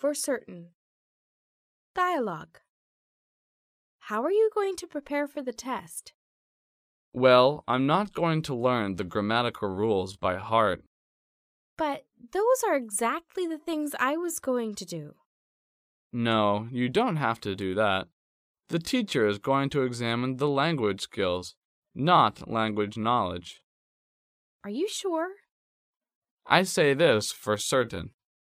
For certain. Dialogue. How are you going to prepare for the test? Well, I'm not going to learn the grammatical rules by heart. But those are exactly the things I was going to do. No, you don't have to do that. The teacher is going to examine the language skills, not language knowledge. Are you sure? I say this for certain.